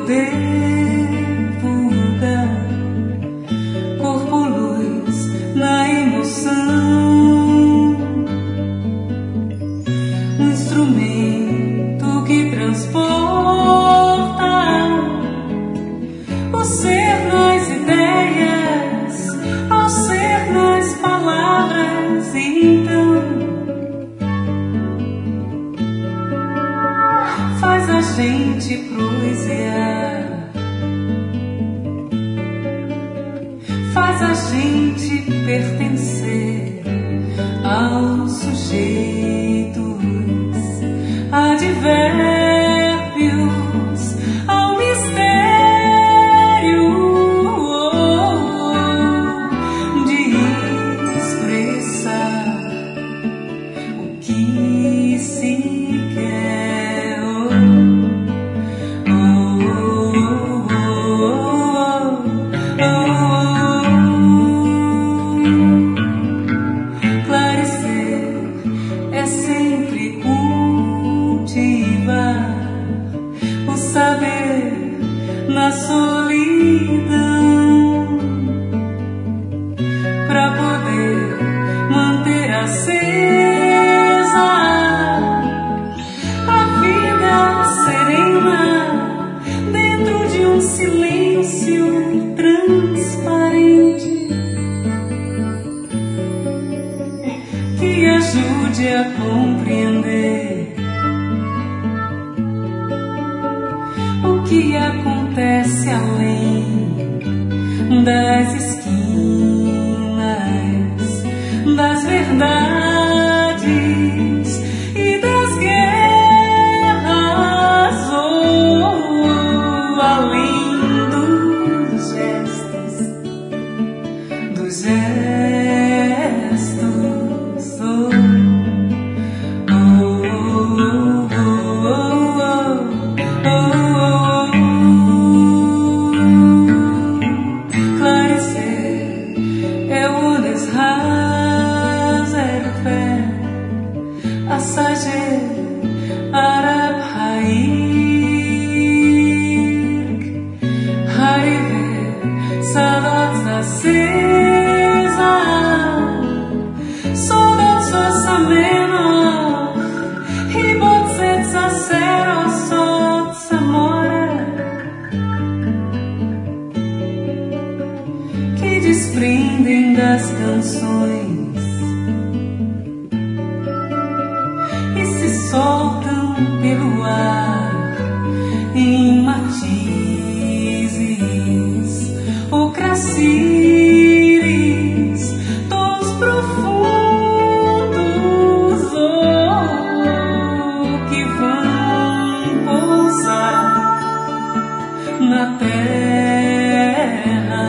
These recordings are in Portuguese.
devo dar corpo, luz na emoção, um instrumento que transporta o ser nas ideias, ao ser nas palavras. Então faz a gente prosear, faz a gente pertencer aos sujeitos, advérbios, ao mistério de expressar o que se quer. Clarecer é sempre cultivar o saber na solidão, pra poder manter acesa a vida serena dentro de um silêncio transparente que ajude a compreender o que acontece além das esquinas, das verdades e das guerras, além dos gestos, dos gestos. Clarecer é o deshazer Assager Arab Haik Hariver Sadat Acesa Sodat Sosameno Ribot Setsacero Sot Samora, que desprendem das canções e se soltam pelo ar em matizes ou cracires, tons profundos que vão pousar na terra.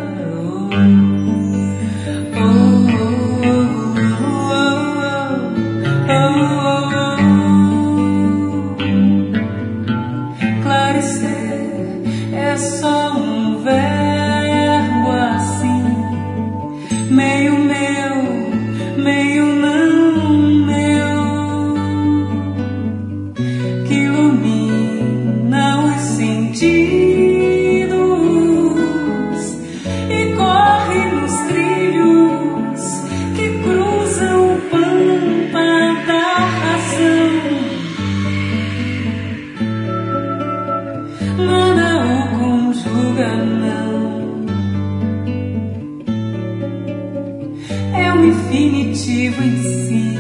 Clarecer é só um verbo assim, meio meu, meio não meu, que ilumina os sentidos e corre nos trilhos que cruzam o pampa da razão. Nada o conjuga, não. É um infinitivo em si,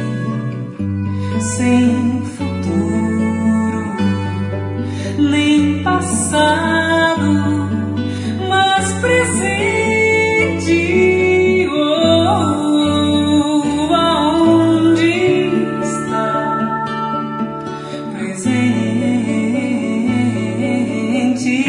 sem futuro, nem passado, mas presente. Aonde está presente?